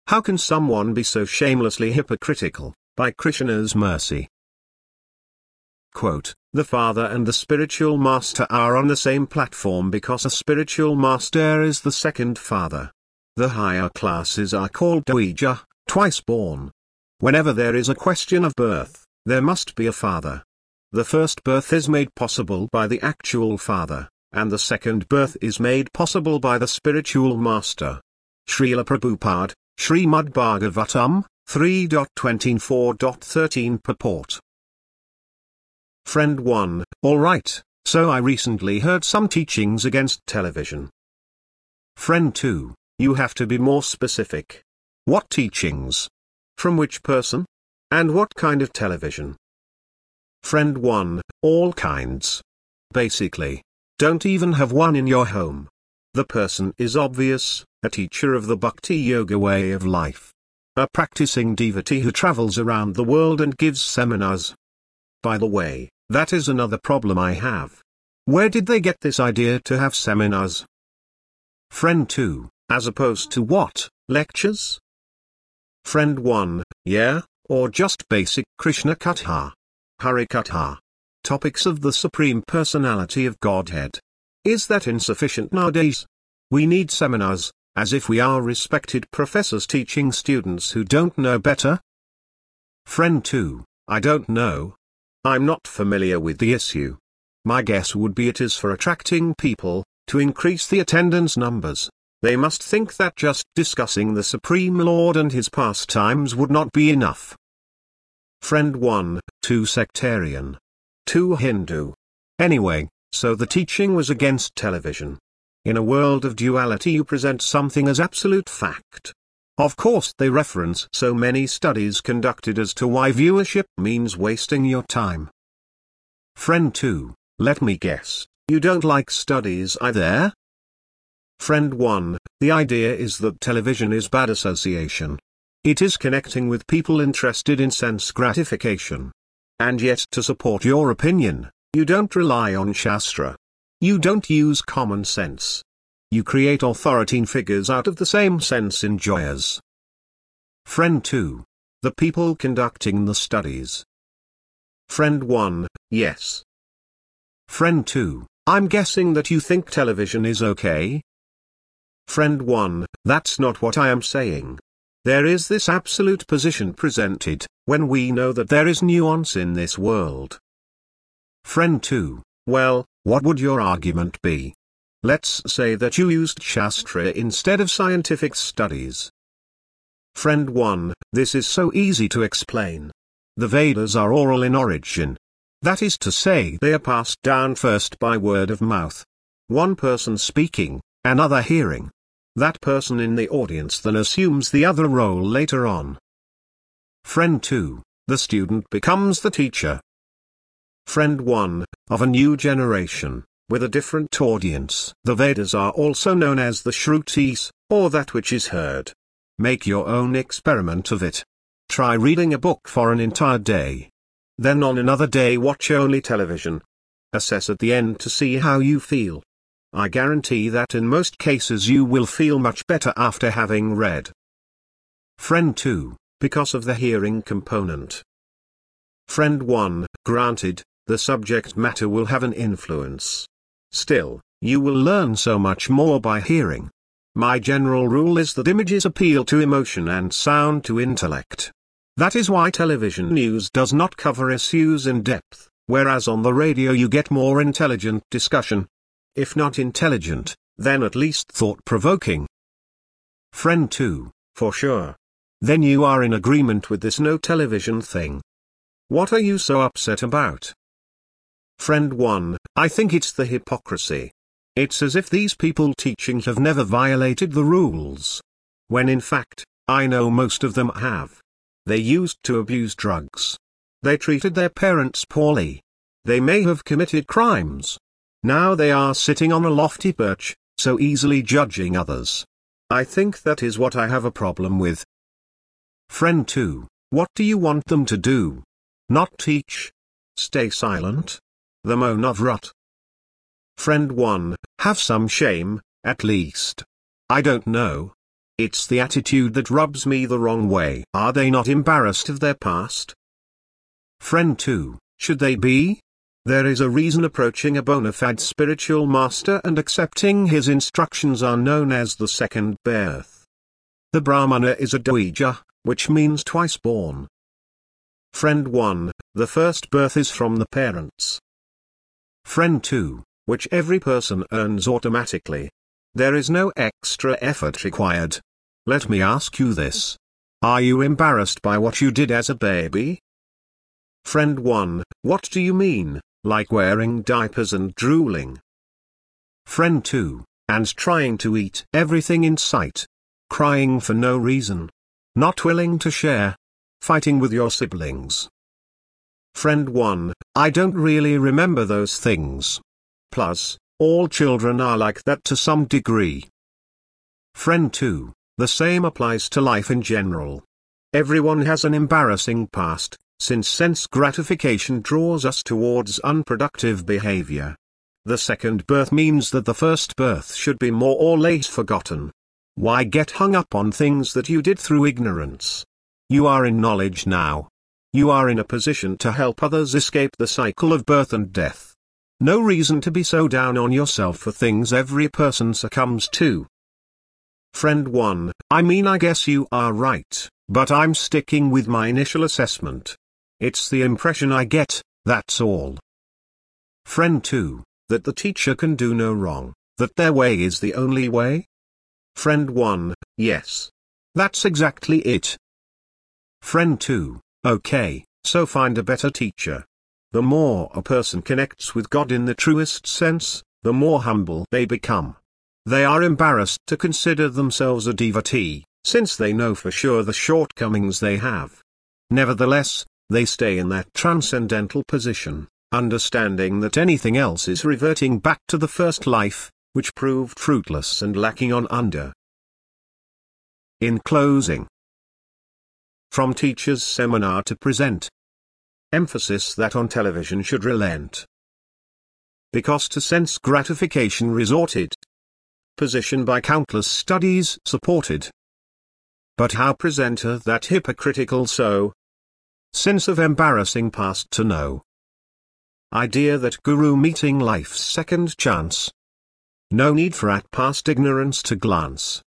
How can someone be so shamelessly hypocritical? By Krishna's mercy. Quote, the Father and the spiritual master are on the same platform because a spiritual master is the second father. The higher classes are called Dvija, twice born. Whenever there is a question of birth, there must be a father. The first birth is made possible by the actual father, and the second birth is made possible by the spiritual master. Srila Prabhupada, Srimad Bhagavatam, 3.24.13 Purport. Friend 1, alright, so I recently heard some teachings against television. Friend 2, you have to be more specific. What teachings? From which person? And what kind of television? Friend 1, all kinds. Basically, don't even have one in your home. The person is obvious, a teacher of the Bhakti Yoga way of life. A practicing devotee who travels around the world and gives seminars. By the way, that is another problem I have. Where did they get this idea to have seminars? Friend 2, as opposed to what, lectures? Friend 1, yeah, or just basic Krishna Katha. Harikatha. Topics of the Supreme Personality of Godhead. Is that insufficient nowadays? We need seminars, as if we are respected professors teaching students who don't know better. Friend 2, I don't know. I'm not familiar with the issue. My guess would be it is for attracting people, to increase the attendance numbers. They must think that just discussing the Supreme Lord and his pastimes would not be enough. Friend 1, too sectarian. Too Hindu. Anyway, so the teaching was against television. In a world of duality you present something as absolute fact. Of course they reference so many studies conducted as to why viewership means wasting your time. Friend 2, let me guess, you don't like studies either? Friend 1, the idea is that television is bad association. It is connecting with people interested in sense gratification. And yet to support your opinion, you don't rely on Shastra. You don't use common sense. You create authority figures out of the same sense enjoyers. Friend 2, the people conducting the studies. Friend 1, yes. Friend 2, I'm guessing that you think television is okay? Friend 1, that's not what I am saying. There is this absolute position presented, when we know that there is nuance in this world. Friend 2, well, what would your argument be? Let's say that you used Shastra instead of scientific studies. Friend 1, this is so easy to explain. The Vedas are oral in origin. That is to say they are passed down first by word of mouth. One person speaking, another hearing. That person in the audience then assumes the other role later on. Friend 2, the student becomes the teacher. Friend 1, of a new generation, with a different audience. The Vedas are also known as the Shrutis, or that which is heard. Make your own experiment of it. Try reading a book for an entire day. Then on another day watch only television. Assess at the end to see how you feel. I guarantee that in most cases you will feel much better after having read. Friend 2, because of the hearing component. Friend 1, granted, the subject matter will have an influence. Still, you will learn so much more by hearing. My general rule is that images appeal to emotion and sound to intellect. That is why television news does not cover issues in depth, whereas on the radio you get more intelligent discussion. If not intelligent, then at least thought-provoking. Friend 2, for sure. Then you are in agreement with this no television thing. What are you so upset about? Friend 1, I think it's the hypocrisy. It's as if these people teaching have never violated the rules. When in fact, I know most of them have. They used to abuse drugs. They treated their parents poorly. They may have committed crimes. Now they are sitting on a lofty perch, so easily judging others. I think that is what I have a problem with. Friend 2, what do you want them to do? Not teach? Stay silent? The Monavrat. Friend 1, have some shame, at least. I don't know. It's the attitude that rubs me the wrong way. Are they not embarrassed of their past? Friend 2, should they be? There is a reason approaching a bona fide spiritual master and accepting his instructions are known as the second birth. The Brahmana is a Dvija, which means twice born. Friend 1, the first birth is from the parents. Friend 2, which every person earns automatically. There is no extra effort required. Let me ask you this. Are you embarrassed by what you did as a baby? Friend 1, what do you mean, like wearing diapers and drooling? Friend 2, and trying to eat everything in sight. Crying for no reason. Not willing to share. Fighting with your siblings. Friend 1, I don't really remember those things. Plus, all children are like that to some degree. Friend 2, the same applies to life in general. Everyone has an embarrassing past, since sense gratification draws us towards unproductive behavior. The second birth means that the first birth should be more or less forgotten. Why get hung up on things that you did through ignorance? You are in knowledge now. You are in a position to help others escape the cycle of birth and death. No reason to be so down on yourself for things every person succumbs to. Friend 1, I guess you are right, but I'm sticking with my initial assessment. It's the impression I get, that's all. Friend 2, that the teacher can do no wrong, that their way is the only way? Friend 1, yes. That's exactly it. Friend 2, okay, so find a better teacher. The more a person connects with God in the truest sense, the more humble they become. They are embarrassed to consider themselves a devotee, since they know for sure the shortcomings they have. Nevertheless, they stay in that transcendental position, understanding that anything else is reverting back to the first life, which proved fruitless and lacking on under. In closing, from Teacher's Seminar to present. Emphasis that on television should relent. Because to sense gratification resorted. Position by countless studies supported. But how presenter that hypocritical so? Sense of embarrassing past to know. Idea that guru meeting life's second chance. No need for at past ignorance to glance.